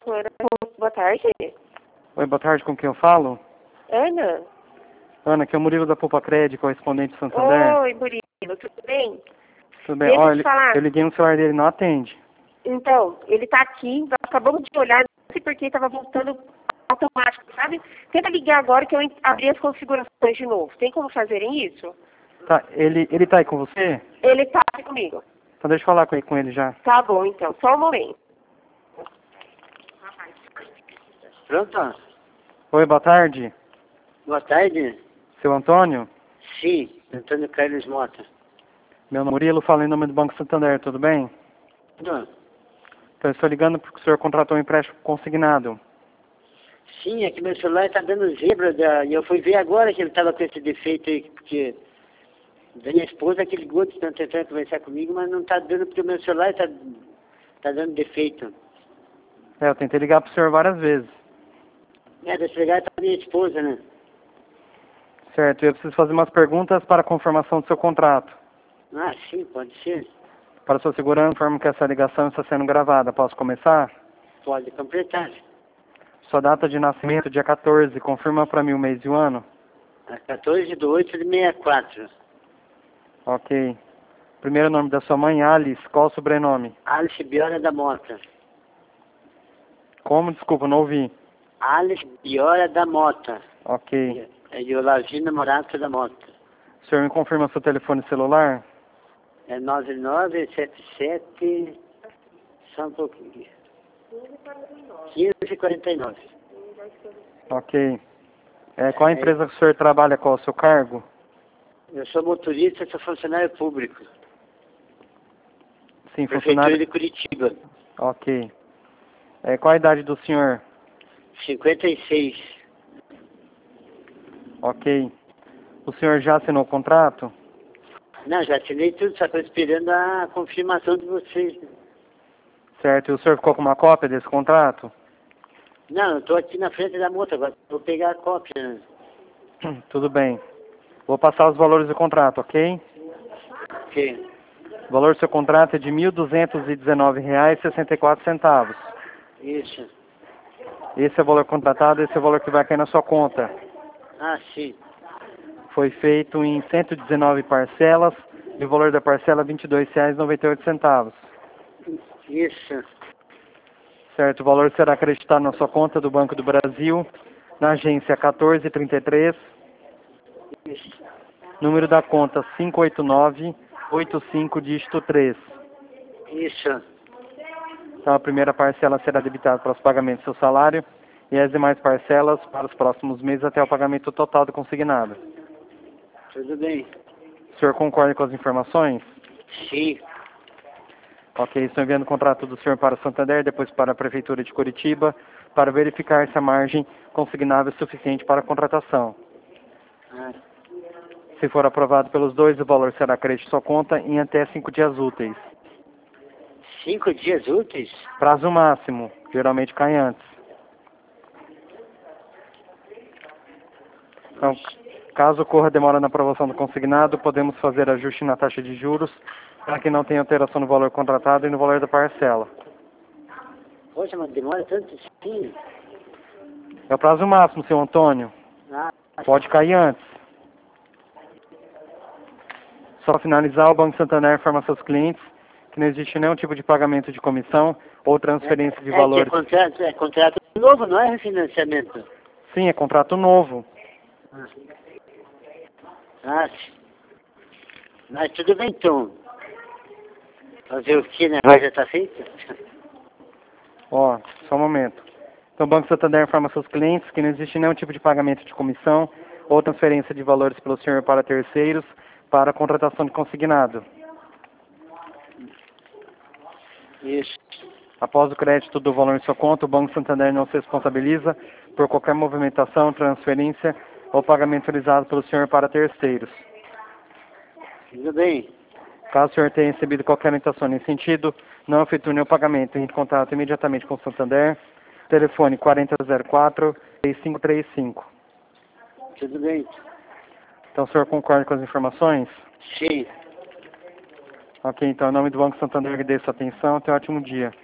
Boa tarde. Oi, boa tarde, com quem eu falo? Ana? Ana, aqui é o Murilo da Poupa Cred, correspondente de Santander. Oi, Murilo, tudo bem? Tudo bem? Deixa eu Olha, te falar. eu liguei no celular dele, não atende. Então, ele tá aqui, nós acabamos de olhar, não sei porque estava voltando automático, sabe? Tenta ligar agora que eu abri as configurações de novo. Tem como fazerem isso? Tá, ele tá aí com você? Ele tá aqui comigo. Então deixa eu falar com ele já. Tá bom, então. Só um momento. Pronto? Oi, boa tarde. Boa tarde. Seu Antônio? Sim, Antônio Carlos Mota. Meu nome é Murilo, falo em nome do Banco Santander, tudo bem? Tudo? Então, eu estou ligando porque o senhor contratou um empréstimo consignado. Sim, é que meu celular está dando zebra e eu fui ver agora que ele estava com esse defeito aí, porque da minha esposa que ligou, que estão tentando conversar comigo, mas não está dando porque o meu celular tá dando defeito. É, eu tentei ligar para o senhor várias vezes. É, desse lugar tá minha esposa, né? Certo, eu preciso fazer umas perguntas para a confirmação do seu contrato. Ah, sim, pode ser. Para sua segurança, informo que essa ligação está sendo gravada. Posso começar? Pode completar. Sua data de nascimento, dia 14, confirma para mim o mês e o ano? A 14/8/64. Ok. Primeiro nome da sua mãe, Alice. Qual o sobrenome? Alice Biora da Mota. Como? Desculpa, não ouvi. Alice Biora da Mota. Ok. E o Lavina Morato da Mota. O senhor me confirma seu telefone celular? É 9977. Só um pouquinho. 1549. Ok. Qual a empresa que o senhor trabalha? Qual é o seu cargo? Eu sou motorista, sou funcionário público. Sim, Prefeitura funcionário. de Curitiba. Ok. Qual a idade do senhor? 56. Ok. O senhor já assinou o contrato? Não, já assinei tudo, só estou esperando a confirmação de vocês. Certo. E o senhor ficou com uma cópia desse contrato? Não, eu estou aqui na frente da moto, agora vou pegar a cópia. Né? Tudo bem. Vou passar os valores do contrato, ok? Ok. O valor do seu contrato é de R$ 1.219,64. Isso. Esse é o valor contratado, esse é o valor que vai cair na sua conta. Ah, sim. Foi feito em 119 parcelas e o valor da parcela é R$ 22,98. Isso. Certo, o valor será acreditado na sua conta do Banco do Brasil, na agência 1433, Isso. número da conta 58985, dígito 3. Isso. Então a primeira parcela será debitada para os pagamentos do seu salário e as demais parcelas para os próximos meses até o pagamento total do consignado. Tudo bem. O senhor concorda com as informações? Sim. Ok, estou enviando o contrato do senhor para o Santander, depois para a Prefeitura de Curitiba, para verificar se a margem consignável é suficiente para a contratação. Ah, Se for aprovado pelos dois, o valor será crédito à sua conta em até 5 dias úteis. 5 dias úteis? Prazo máximo, geralmente cai antes. Então, caso ocorra demora na aprovação do consignado, podemos fazer ajuste na taxa de juros para que não tenha alteração no valor contratado e no valor da parcela. Poxa, mas demora tanto assim? É o prazo máximo, seu Antônio. Ah, Pode cair antes. Só para finalizar, o Banco Santander informa seus clientes que não existe nenhum tipo de pagamento de comissão ou transferência de valores. Que é contrato novo, não é refinanciamento? Sim, é contrato novo. Ah, sim. Mas tudo bem então. Fazer o que, né? Vai já está feito? Ó, só um momento. Então, o Banco Santander informa seus clientes que não existe nenhum tipo de pagamento de comissão ou transferência de valores pelo senhor para terceiros para a contratação de consignado. Isso. Após o crédito do valor em sua conta, o Banco Santander não se responsabiliza por qualquer movimentação, transferência ou pagamento realizado pelo senhor para terceiros. Tudo bem. Caso o senhor tenha recebido qualquer orientação nesse sentido, não efetue nenhum pagamento. Entre em contato imediatamente com o Santander. Telefone 4004-3535. Tudo bem. Então, o senhor concorda com as informações? Sim. Ok, então, em nome do Banco Santander, agradeço a atenção. Tenha um ótimo dia.